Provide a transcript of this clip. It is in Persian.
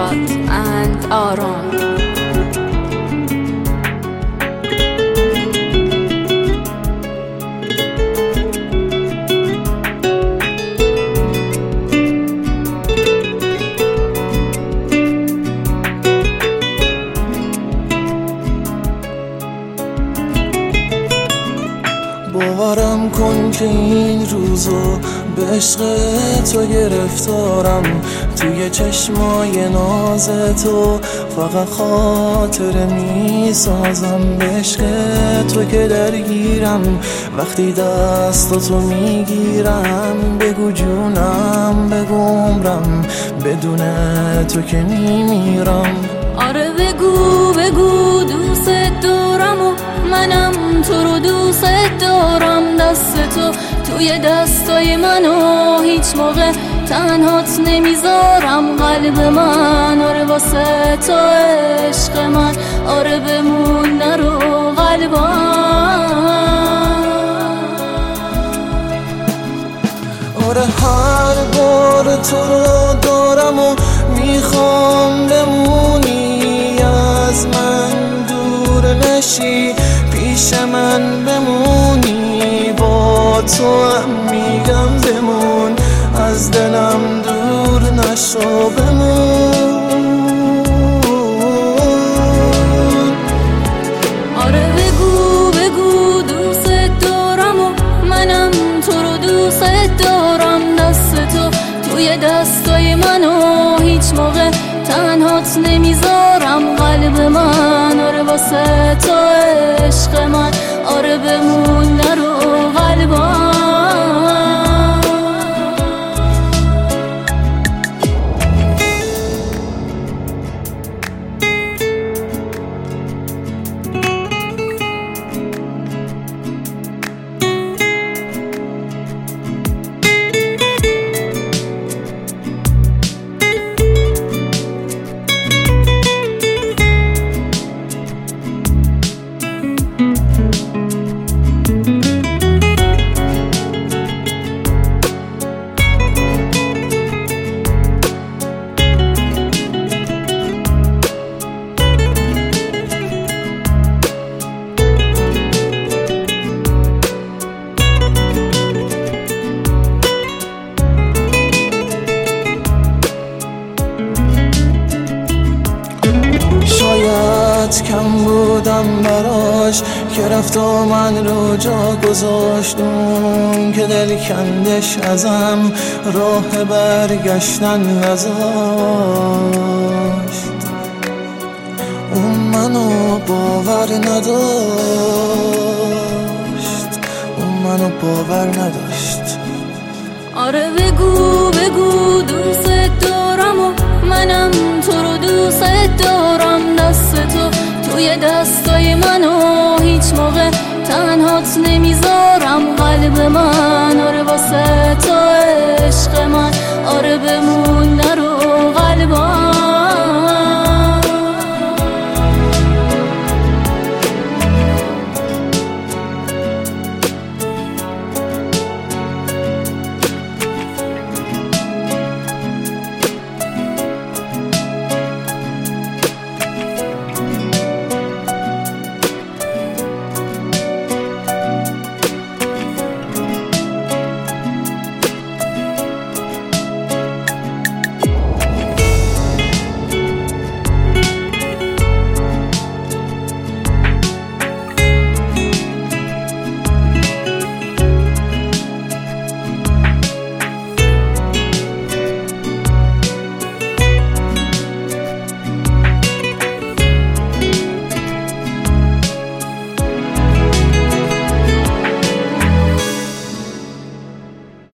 Scott and Aaron. باورم کن که این روزو به عشق تو گرفتارم، توی چشمای ناز تو فقط خاطره میسازم. به عشق تو که درگیرم وقتی دستاتو میگیرم، بگو جونم بگو عمرم، بدون تو که میمیرم. آره بگو بگو دوست دارم و منم تو رو دوست دارم. دست تو توی دستای منو هیچ موقع تنهات نمیذارم. قلب من آره واسه تو عشق من، آره بمون نرو قلبم. آره هر بار تو رو دارم و میخوام بمونی، از من دور نشی پیش من بمونی. با تو هم میگم بمون، از دلم دور نشو بمون. آره بگو بگو دوست دارم و منم تو رو دوست دارم. دست تو توی دستای منو هیچ موقع تنهات نمیذارم. قلب من آره واسه تو عشق من، آره بمون نرو قلبم. کم بودم براش که رفت و من رو جا گذاشت. اون که دل کندش ازم راه برگشتن نذاشت. اون منو باور نداشت، اون منو باور نداشت. آره بگو بگو دوست دارم و منم تو رو دوست دارم. دست تو توی دستای منو هیچ موقع تنهات نمیذارم.